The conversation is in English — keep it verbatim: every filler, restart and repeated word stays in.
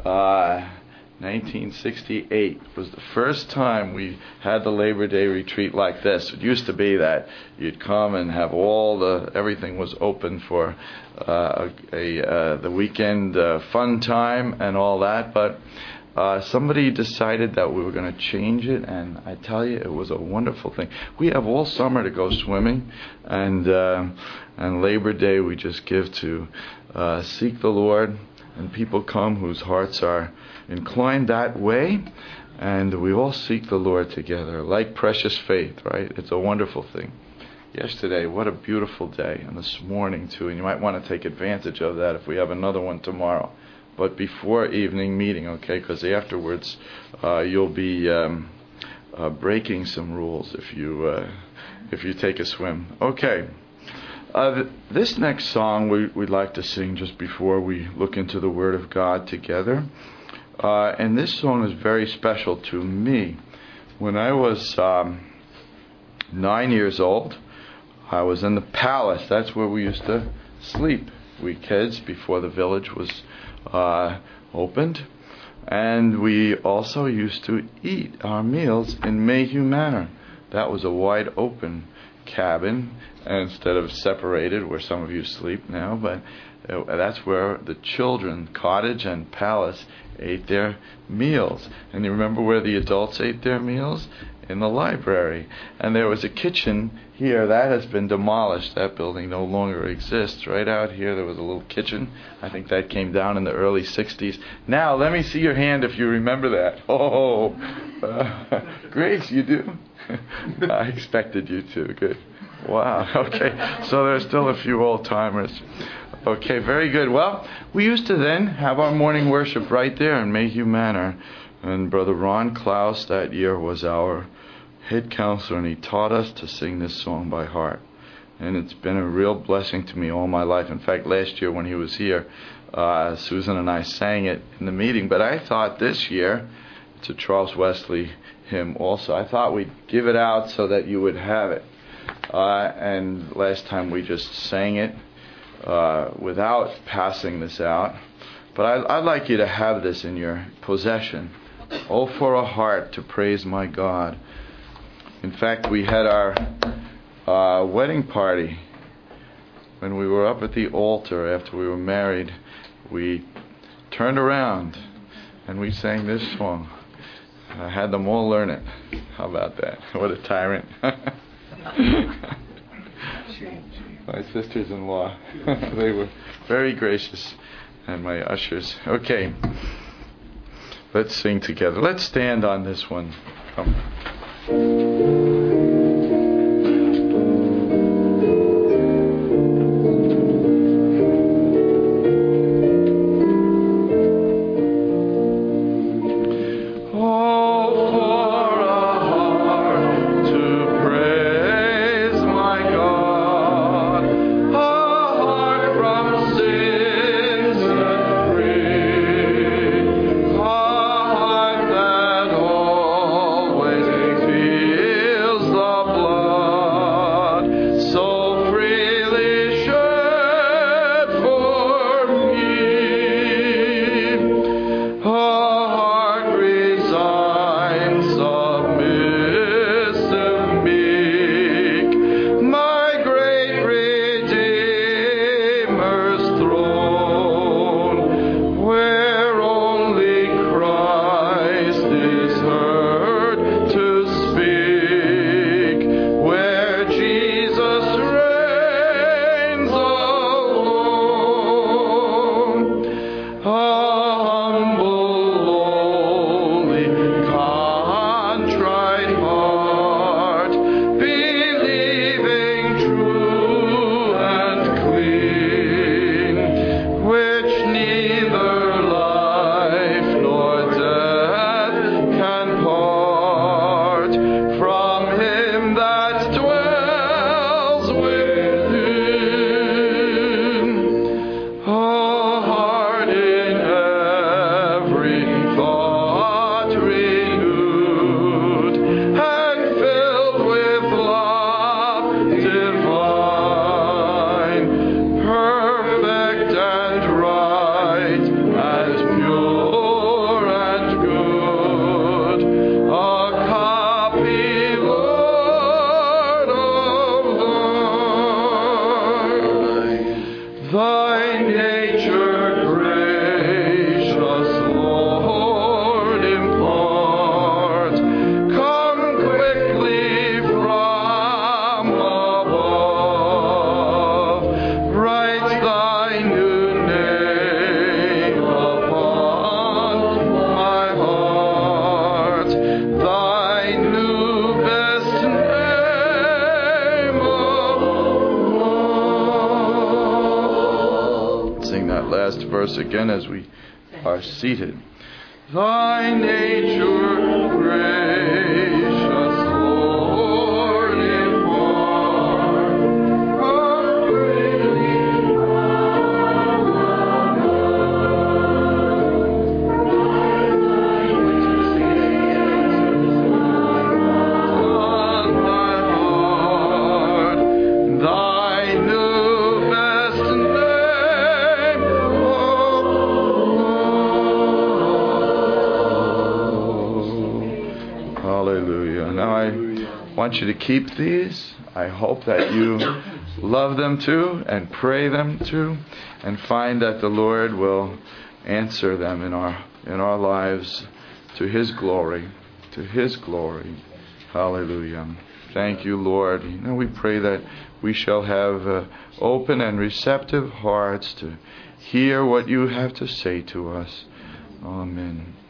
uh, nineteen sixty-eight was the first time we had the Labor Day retreat like this. It used to be that you'd come and have all the, everything was open for uh, a, uh, the weekend uh, fun time and all that, but uh, somebody decided that we were going to change it, and I tell you, it was a wonderful thing. We have all summer to go swimming, and, uh, and Labor Day we just give to uh, seek the Lord, and people come whose hearts are inclined that way, and we all seek the Lord together, like precious faith, right? It's a wonderful thing. Yesterday, what a beautiful day, and this morning too, and you might want to take advantage of that if we have another one tomorrow. But before evening meeting, okay, because afterwards uh, you'll be um, uh, breaking some rules if you uh, if you take a swim. Okay. Uh, th- this next song we, we'd like to sing just before we look into the Word of God together. Uh, and this song is very special to me. When I was um, nine years old, I was in the palace. That's where we used to sleep, we kids, before the village was uh, opened. And we also used to eat our meals in Mayhew Manor. That was a wide open cabin, instead of separated where some of you sleep now, but uh, that's where the children, cottage and palace, ate their meals. And you remember where the adults ate their meals? In the library. And there was a kitchen here that has been demolished. That building no longer exists. Right out here there was a little kitchen. I think that came down in the early sixties. Now let me see your hand if you remember that. Oh, uh, Grace, you do? I expected you to. Good. Wow. Okay. So there's still a few old timers. Okay. Very good. Well, we used to then have our morning worship right there in Mayhew Manor, and Brother Ron Klaus that year was our head counselor, and he taught us to sing this song by heart. And it's been a real blessing to me all my life. In fact, last year when he was here, uh, Susan and I sang it in the meeting. But I thought this year, it's a Charles Wesley hymn also, I thought we'd give it out so that you would have it. Uh, and last time we just sang it uh, without passing this out. But I, I'd like you to have this in your possession. Oh, for a heart to praise my God. In fact, we had our uh, wedding party when we were up at the altar after we were married. We turned around and we sang this song. I had them all learn it. How about that? What a tyrant. My sisters-in-law. They were very gracious. And my ushers. Okay. Let's sing together. Let's stand on this one. Come. Perfect and right as pure. verse again as we are seated. Thy nature gracious, Lord, impart a freely on my heart, thy new best name, oh, hallelujah. Now I want you to keep these. I hope that you love them too and pray them too and find that the Lord will answer them in our in our lives to His glory, to His glory. Hallelujah. Thank you, Lord. Now we pray that we shall have uh, open and receptive hearts to hear what you have to say to us. Amen.